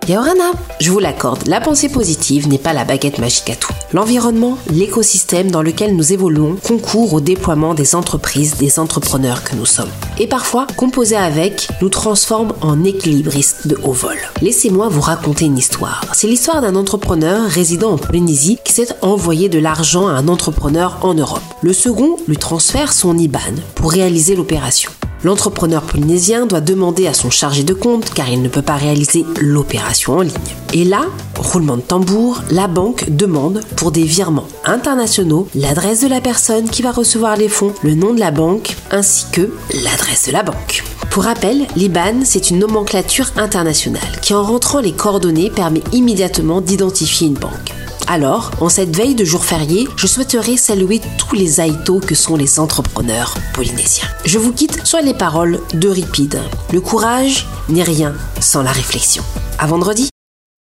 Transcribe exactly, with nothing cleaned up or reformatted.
Yaorana, je vous l'accorde, la pensée positive n'est pas la baguette magique à tout. L'environnement, l'écosystème dans lequel nous évoluons concourt au déploiement des entreprises, des entrepreneurs que nous sommes. Et parfois, composer avec nous transforme en équilibristes de haut vol. Laissez-moi vous raconter une histoire. C'est l'histoire d'un entrepreneur résidant en Polynésie qui s'est envoyé de l'argent à un entrepreneur en Europe. Le second lui transfère son I B A N pour réaliser l'opération. L'entrepreneur polynésien doit demander à son chargé de compte car il ne peut pas réaliser l'opération en ligne. Et là, roulement de tambour, la banque demande pour des virements internationaux l'adresse de la personne qui va recevoir les fonds, le nom de la banque ainsi que l'adresse de la banque. Pour rappel, l'I B A N, c'est une nomenclature internationale qui en rentrant les coordonnées permet immédiatement d'identifier une banque. Alors, en cette veille de jour férié, je souhaiterais saluer tous les aïtos que sont les entrepreneurs polynésiens. Je vous quitte sur les paroles d'Euripide. Le courage n'est rien sans la réflexion. À vendredi!